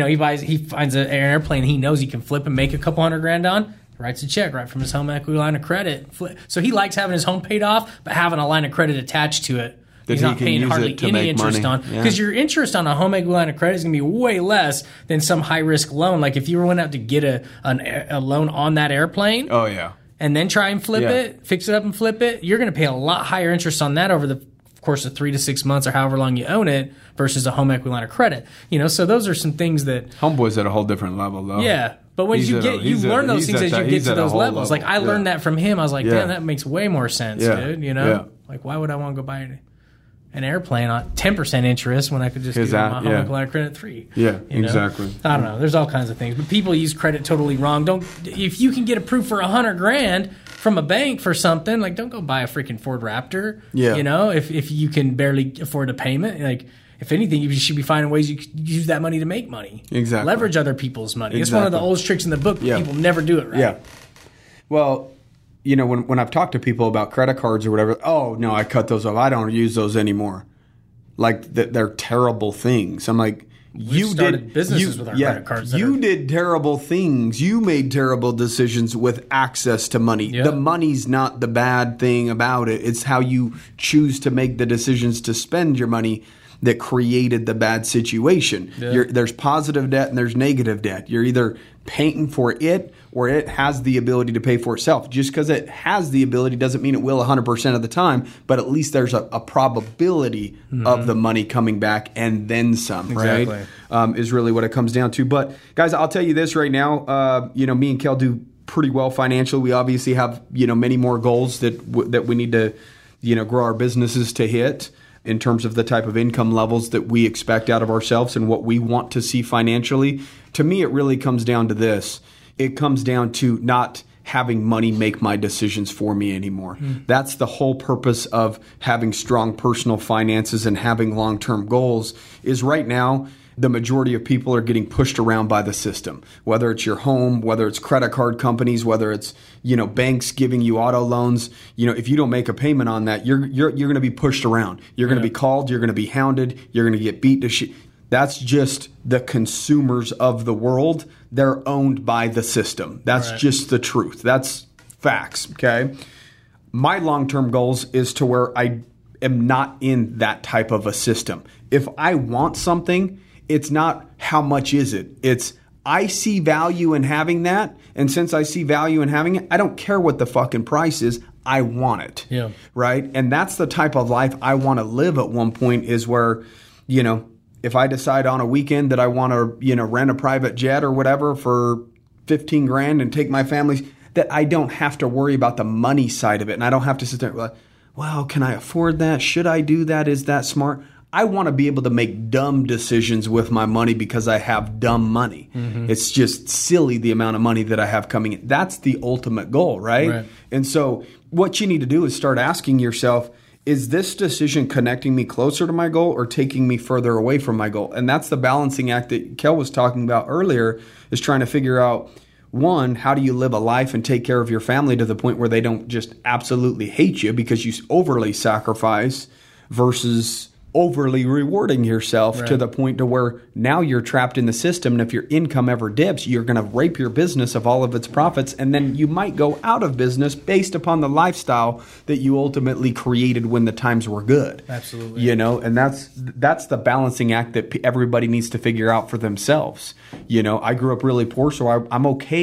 he finds an airplane he knows he can flip and make a couple $100,000 on. Writes a check right from his home equity line of credit. So he likes having his home paid off, but having a line of credit attached to it. He's not paying hardly any interest on, because your interest on a home equity line of credit is going to be way less than some high risk loan. Like if you went out to get a loan on that airplane, and then try and flip it, fix it up and flip it, you're going to pay a lot higher interest on that over the course of 3 to 6 months or however long you own it versus a home equity line of credit. So those are some things that Homeboy's at a whole different level though. Yeah. But when you learn those things as you get to those levels. Like I learned that from him. I was like, damn, that makes way more sense, dude. Like why would I want to go buy an airplane on 10% interest when I could just get my home equity line of credit at 3? Yeah, exactly. I don't know. There's all kinds of things, but people use credit totally wrong. If you can get approved for $100,000 from a bank for something, like don't go buy a freaking Ford Raptor. Yeah. If you can barely afford a payment, like. If anything, you should be finding ways you could use that money to make money. Exactly. Leverage other people's money. It's one of the oldest tricks in the book, but people never do it right. Yeah. Well, when I've talked to people about credit cards or whatever, oh, no, I cut those off. I don't use those anymore. Like, they're terrible things. I'm like, you started businesses with our credit cards. You did terrible things. You made terrible decisions with access to money. Yep. The money's not the bad thing about it. It's how you choose to make the decisions to spend your money that created the bad situation. Yeah. There's positive debt and there's negative debt. You're either paying for it or it has the ability to pay for itself. Just because it has the ability doesn't mean it will 100% of the time, but at least there's a probability of the money coming back and then some, exactly. Right? Is really what it comes down to. But guys, I'll tell you this right now, me and Kel do pretty well financially. We obviously have, many more goals that we need to, grow our businesses to hit, in terms of the type of income levels that we expect out of ourselves and what we want to see financially. To me, it really comes down to this. It comes down to not having money make my decisions for me anymore. That's the whole purpose of having strong personal finances and having long-term goals, is right now the majority of people are getting pushed around by the system, whether it's your home, whether it's credit card companies, whether it's, banks giving you auto loans. If you don't make a payment on that, you're going to be pushed around. You're going to be called. You're going to be hounded. You're going to get beat to shit. That's just the consumers of the world. They're owned by the system. That's just the truth. That's facts. Okay. My long-term goals is to where I am not in that type of a system. If I want something, it's not how much is it. It's I see value in having that. And since I see value in having it, I don't care what the fucking price is. I want it. Yeah. Right. And that's the type of life I want to live at one point, is where, if I decide on a weekend that I want to, rent a private jet or whatever for $15,000 and take my family, that I don't have to worry about the money side of it. And I don't have to sit there like, well, can I afford that? Should I do that? Is that smart? I want to be able to make dumb decisions with my money because I have dumb money. It's just silly the amount of money that I have coming in. That's the ultimate goal, right? And so what you need to do is start asking yourself, is this decision connecting me closer to my goal or taking me further away from my goal? And that's the balancing act that Kel was talking about earlier, is trying to figure out, one, how do you live a life and take care of your family to the point where they don't just absolutely hate you because you overly sacrifice, versus overly rewarding yourself to the point to where now you're trapped in the system. And if your income ever dips, you're going to rape your business of all of its profits. And then you might go out of business based upon the lifestyle that you ultimately created when the times were good. Absolutely. And that's the balancing act that everybody needs to figure out for themselves. I grew up really poor, so I'm okay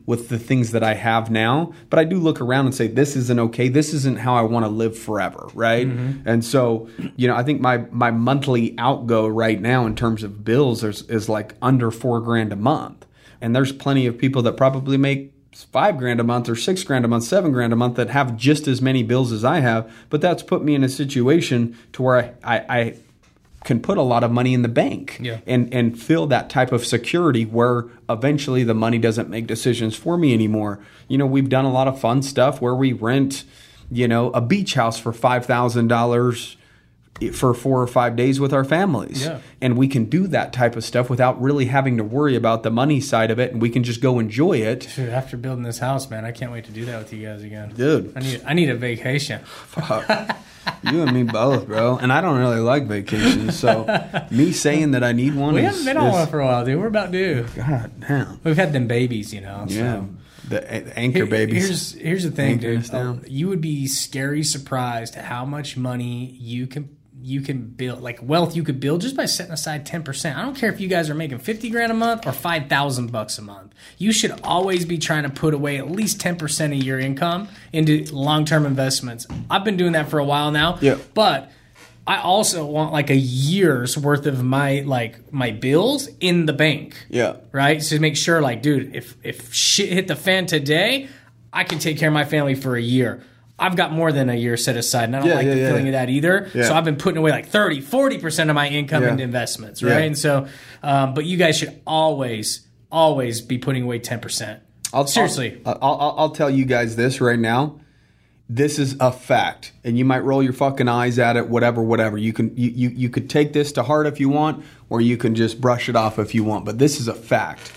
with the things that I have now, but I do look around and say, this isn't okay. This isn't how I want to live forever, right? And so, I think my monthly outgo right now in terms of bills is like under $4,000 a month. And there's plenty of people that probably make $5,000 a month or $6,000 a month, $7,000 a month that have just as many bills as I have. But that's put me in a situation to where I can put a lot of money in the bank and feel that type of security where eventually the money doesn't make decisions for me anymore. We've done a lot of fun stuff where we rent, a beach house for $5,000 for 4 or 5 days with our families. Yeah. And we can do that type of stuff without really having to worry about the money side of it, and we can just go enjoy it. Dude, after building this house, man, I can't wait to do that with you guys again. Dude. I need a vacation. Fuck. You and me both, bro. And I don't really like vacations, so me saying that I need one we haven't been on one for a while, dude. We're about due. God damn. We've had them babies, So. Yeah. The anchor babies. Here's the thing, Anchors dude. down. You would be scary surprised at how much money you can build, like wealth you could build just by setting aside 10%. I don't care if you guys are making $50,000 a month or $5,000 a month. You should always be trying to put away at least 10% of your income into long-term investments. I've been doing that for a while now. Yeah. But I also want like a year's worth of my bills in the bank. Yeah. Right? So to make sure, like, dude, if shit hit the fan today, I can take care of my family for a year. I've got more than a year set aside, and I don't like the feeling of that either. Yeah. So I've been putting away like 30, 40% of my income into investments, right? Yeah. And so, but you guys should always be putting away 10%. Seriously. I'll tell you guys this right now. This is a fact, and you might roll your fucking eyes at it, whatever. You could take this to heart if you want, or you can just brush it off if you want, but this is a fact.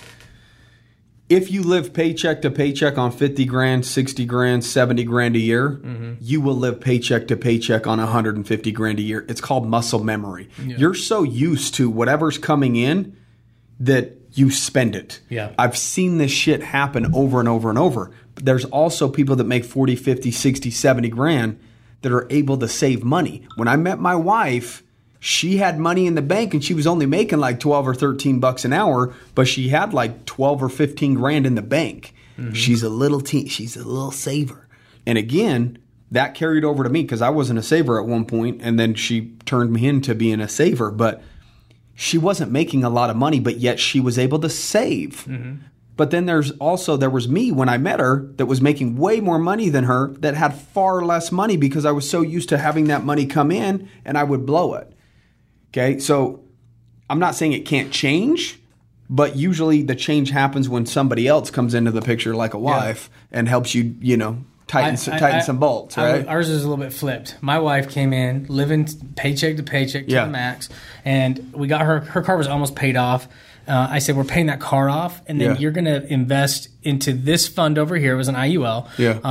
If you live paycheck to paycheck on $50,000, $60,000, $70,000 a year, you will live paycheck to paycheck on $150,000 a year. It's called muscle memory. Yeah. You're so used to whatever's coming in that you spend it. Yeah. I've seen this shit happen over and over and over. But there's also people that make 40, 50, 60, 70 grand that are able to save money. When I met my wife, she had money in the bank and she was only making like 12 or 13 bucks an hour, but she had like 12 or 15 grand in the bank. She's a little saver. And again, that carried over to me because I wasn't a saver at one point, and then she turned me into being a saver. But she wasn't making a lot of money, but yet she was able to save. But then there was me when I met her that was making way more money than her that had far less money because I was so used to having that money come in and I would blow it. Okay, so I'm not saying it can't change, but usually the change happens when somebody else comes into the picture, like a wife, and helps you, tighten some bolts, right? Ours is a little bit flipped. My wife came in, living paycheck to paycheck to the max, and we got her car was almost paid off. I said, we're paying that car off, and then you're going to invest into this fund over here. It was an IUL.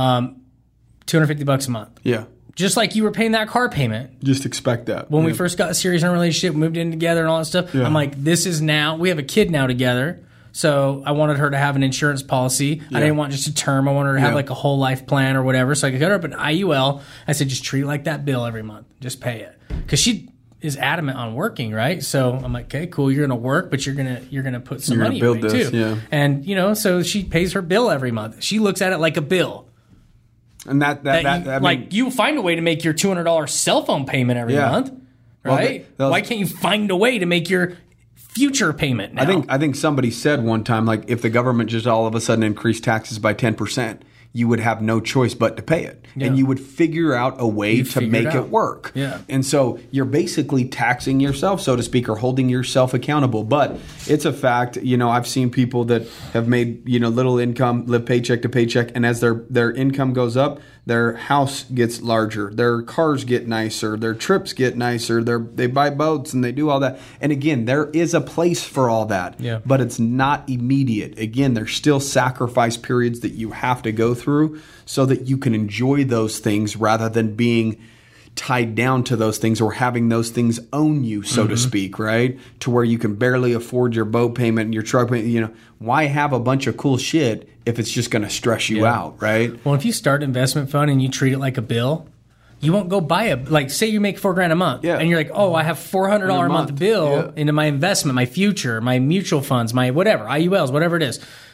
$250 a month. Yeah. Just like you were paying that car payment. Just expect that. When we first got serious in our relationship, moved in together and all that stuff, I'm like, this is now, we have a kid now together. So I wanted her to have an insurance policy. I didn't want just a term. I wanted her to have like a whole life plan or whatever. So I could get her up an IUL. I said, just treat it like that bill every month. Just pay it. Because she is adamant on working, right? So I'm like, okay, cool. You're going to work, but you're going to put some money away too. Yeah. And, so she pays her bill every month. She looks at it like a bill. And I mean, you find a way to make your $200 cell phone payment every month, right? Why can't you find a way to make your future payment now? I think somebody said one time, like, if the government just all of a sudden increased taxes by 10%, you would have no choice but to pay it. Yeah. And you would figure out a way to make it work. Yeah. And so you're basically taxing yourself, so to speak, or holding yourself accountable. But it's a fact, I've seen people that have made, little income, live paycheck to paycheck, and as their income goes up, their house gets larger, their cars get nicer, their trips get nicer, they buy boats and they do all that. And again, there is a place for all that, but it's not immediate. Again, there's still sacrifice periods that you have to go through so that you can enjoy those things rather than being tied down to those things or having those things own you, so to speak, right? To where you can barely afford your boat payment and your truck payment. Why have a bunch of cool shit if it's just going to stress you out, right? Well, if you start an investment fund and you treat it like a bill, you won't go buy say you make $4,000 a month and you're like, oh, I have $400 a month bill into my investment, my future, my mutual funds, my whatever, IULs, whatever it is.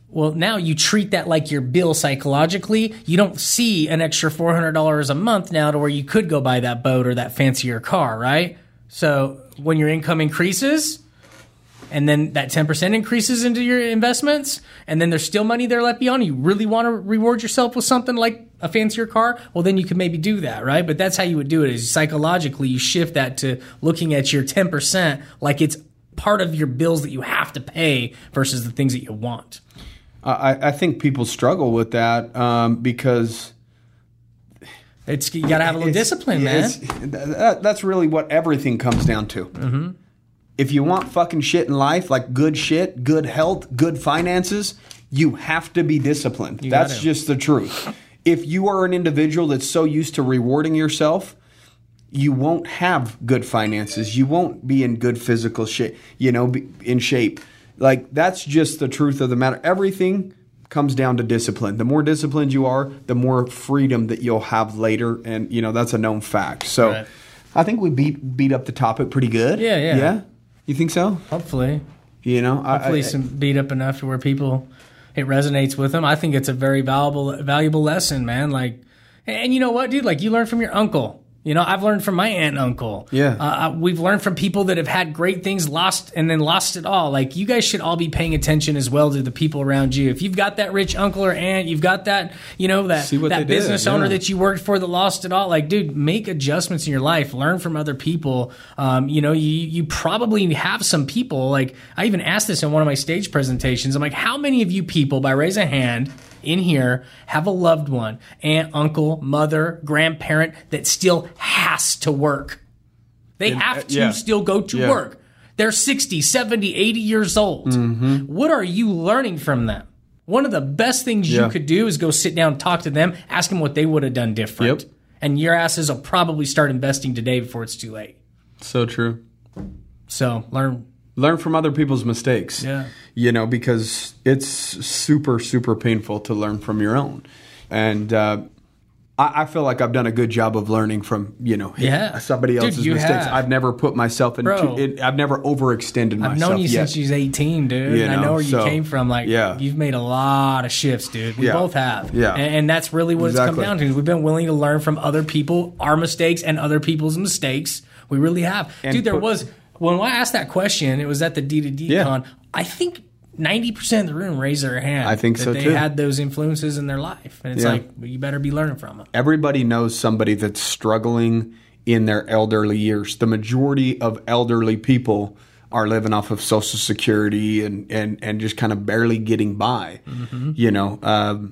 Well, now you treat that like your bill psychologically. You don't see an extra $400 a month now to where you could go buy that boat or that fancier car, right? So when your income increases and then that 10% increases into your investments and then there's still money there left beyond, you really want to reward yourself with something like a fancier car, well, then you can maybe do that, right? But that's how you would do it, is psychologically you shift that to looking at your 10% like it's part of your bills that you have to pay versus the things that you want. I think people struggle with that because you got to have a little discipline, man. That's really what everything comes down to. Mm-hmm. If you want fucking shit in life, like good shit, good health, good finances, you have to be disciplined. That's just the truth. If you are an individual that's so used to rewarding yourself, you won't have good finances. You won't be in good physical shape, in shape. Like, that's just the truth of the matter. Everything comes down to discipline. The more disciplined you are, the more freedom that you'll have later. And, that's a known fact. So right. I think we beat up the topic pretty good. Yeah. Yeah? You think so? Hopefully. Hopefully some beat up enough to where it resonates with them. I think it's a very valuable lesson, man. Like, and you know what, dude? Like, you learn from your uncle. I've learned from my aunt and uncle. Yeah. We've learned from people that have had great things, lost it all. Like, you guys should all be paying attention as well to the people around you. If you've got that rich uncle or aunt, you've got that, that business owner that you worked for that lost it all. Like, dude, make adjustments in your life. Learn from other people. You probably have some people. Like, I even asked this in one of my stage presentations. I'm like, how many of you people, by raise a hand, in here have a loved one, aunt, uncle, mother, grandparent that still has to work? They have to still go to work. They're 60, 70, 80 years old. Mm-hmm. What are you learning from them? One of the best things you could do is go sit down, talk to them, ask them what they would have done different. Yep. And your asses will probably start investing today before it's too late. So true. So Learn from other people's mistakes. Yeah. Because it's super, super painful to learn from your own. And I feel like I've done a good job of learning from, somebody else's mistakes. Have. I've never put myself in. I've never overextended myself. I've known you since you was 18, dude. I know where you came from. Like, you've made a lot of shifts, dude. We both have. Yeah. And that's really what it's come down to. We've been willing to learn from other people, our mistakes, and other people's mistakes. We really have. And dude, when I asked that question, it was at the D2D Con. I think 90% of the room raised their hand. I think so too. They had those influences in their life. And it's like, well, you better be learning from them. Everybody knows somebody that's struggling in their elderly years. The majority of elderly people are living off of Social Security and just kind of barely getting by. Mm-hmm.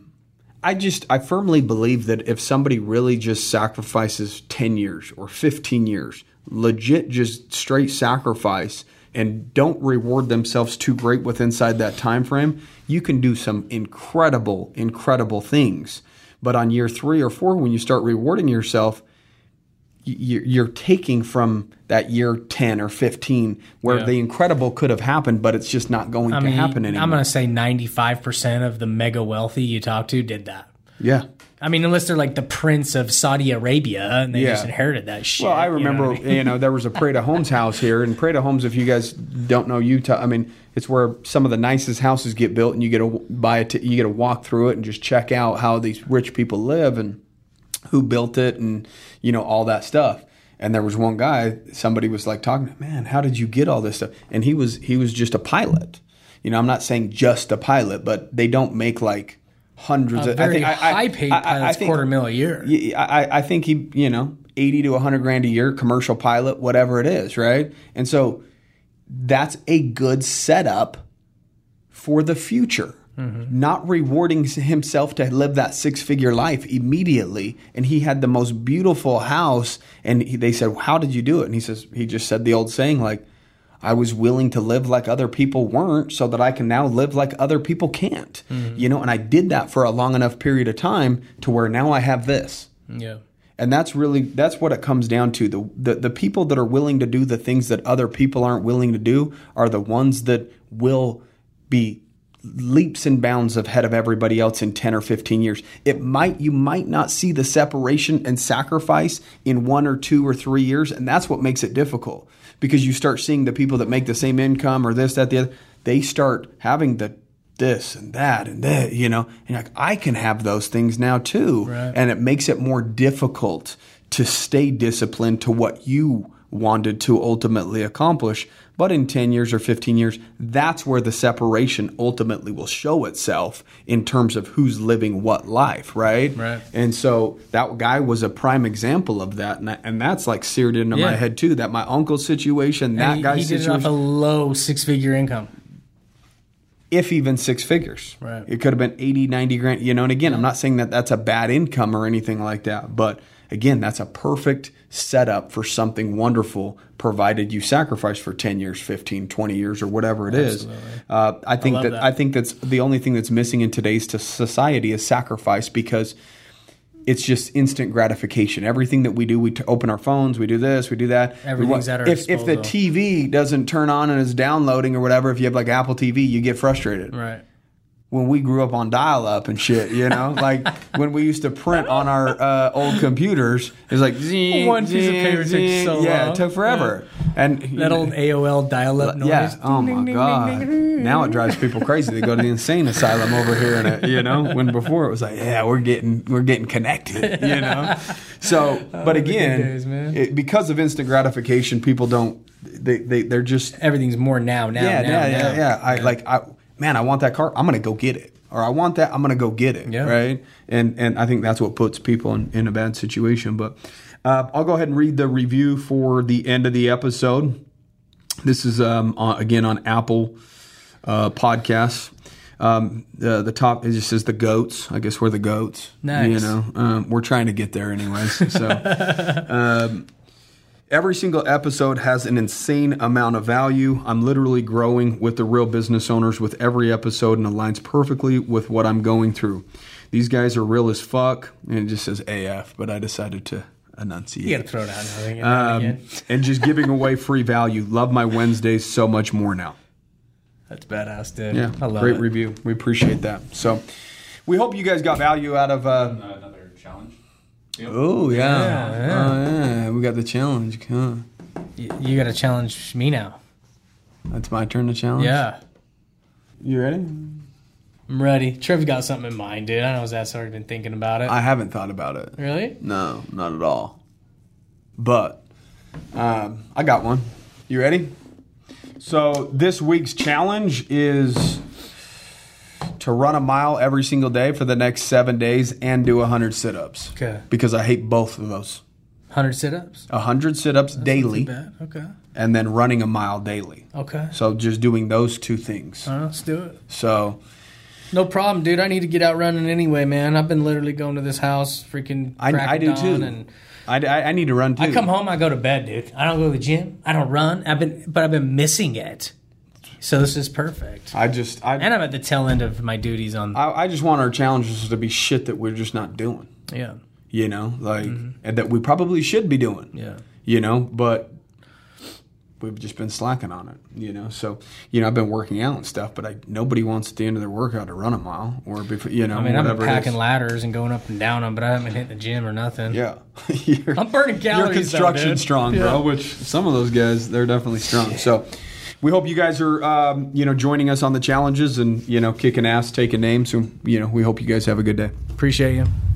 I firmly believe that if somebody really just sacrifices 10 years or 15 years, legit just straight sacrifice, and don't reward themselves too great with inside that time frame, you can do some incredible, incredible things. But on year 3 or 4, when you start rewarding yourself, you're taking from that year 10 or 15 where the incredible could have happened, but it's just not going to happen anymore. I'm going to say 95% of the mega wealthy you talk to did that. Yeah. I mean, unless they're like the prince of Saudi Arabia and they just inherited that shit. Well, I remember, there was a Prada Homes house here. And Prada Homes, if you guys don't know Utah, I mean, it's where some of the nicest houses get built, and you get to you get to walk through it and just check out how these rich people live and who built it and, all that stuff. And there was one guy, somebody was like talking, man, how did you get all this stuff? And he was just a pilot. I'm not saying just a pilot, but they don't make like hundreds of high paid pilots, $250,000 a year. I think he, 80 to 100 grand a year, commercial pilot, whatever it is, right? And so that's a good setup for the future. Mm-hmm. Not rewarding himself to live that 6-figure life immediately. And he had the most beautiful house. And they said, how did you do it? And he just said the old saying, like, I was willing to live like other people weren't so that I can now live like other people can't. Mm-hmm. And I did that for a long enough period of time to where now I have this. Yeah. And that's what it comes down to. The people that are willing to do the things that other people aren't willing to do are the ones that will be leaps and bounds ahead of everybody else in 10 or 15 years. You might not see the separation and sacrifice in 1 or 2 or 3 years, and that's what makes it difficult. Because you start seeing the people that make the same income or this, that, the other, they start having the this and that, and you're like, I can have those things now too. Right. And it makes it more difficult to stay disciplined to what you wanted to ultimately accomplish. But in 10 years or 15 years, that's where the separation ultimately will show itself in terms of who's living what life, right? Right. And so that guy was a prime example of that. And that's like seared into my head too, that my uncle's situation, that guy's situation. He did it off a low 6-figure income. If even 6 figures. Right. It could have been 80, 90 grand, and again, I'm not saying that that's a bad income or anything like that, but again, that's a perfect setup for something wonderful, provided you sacrifice for 10 years, 15, 20 years, or whatever it is. I think that's the only thing that's missing in today's society is sacrifice, because it's just instant gratification. Everything that we do, we open our phones, we do this, we do that. Everything's at our disposal. If the TV doesn't turn on and is downloading or whatever, if you have like Apple TV, you get frustrated. Right. When we grew up on dial-up and shit, like when we used to print on our old computers, it's like one piece of paper took so long. Yeah, it took forever. Yeah. And that old AOL dial-up noise. Yeah. Oh my god. Now it drives people crazy. They go to the insane asylum over here, and when before it was like, yeah, we're getting connected, So, but again, because of instant gratification, people don't. They're just everything's more now. Yeah. I want that car. I'm going to go get it. Or I want that. I'm going to go get it. Yeah. Right. And I think that's what puts people in a bad situation. But I'll go ahead and read the review for the end of the episode. This is again on Apple Podcasts. The top, it just says the goats. I guess we're the goats. Nice. We're trying to get there anyways. So. Every single episode has an insane amount of value. I'm literally growing with the real business owners with every episode, and aligns perfectly with what I'm going through. These guys are real as fuck, and it just says AF, but I decided to enunciate. You got to throw it out again. And just giving away free value. Love my Wednesdays so much more now. That's badass, dude. Yeah, I love great it. review. We appreciate that. So we hope you guys got value out of... another challenge. Yep. Oh, yeah. Yeah. Oh, yeah. We got the challenge. Huh. You got to challenge me now. That's my turn to challenge? Yeah. You ready? I'm ready. Trev's got something in mind, dude. I know his ass already been thinking about it. I haven't thought about it. Really? No, not at all. But I got one. You ready? So this week's challenge is to run a mile every single day for the next 7 days and do 100 sit-ups. Okay. Because I hate both of those. 100 sit-ups? 100 sit-ups daily. Not too bad. Okay. And then running a mile daily. Okay. So just doing those two things. All right, let's do it. So... No problem, dude. I need to get out running anyway, man. I've been literally going to this house freaking I do too. And I need to run too. I come home, I go to bed, dude. I don't go to the gym. I don't run. I've been missing it. So this is perfect. And I'm at the tail end of my duties on. I just want our challenges to be shit that we're just not doing. Yeah. And that we probably should be doing. Yeah. But we've just been slacking on it. So I've been working out and stuff, but nobody wants at the end of their workout to run a mile or before, I mean, whatever I've been packing ladders and going up and down them, but I haven't been hitting the gym or nothing. Yeah. I'm burning calories. You're construction though, strong, bro. Which some of those guys, they're definitely strong. So we hope you guys are joining us on the challenges and kicking ass, taking names. So we hope you guys have a good day. Appreciate you.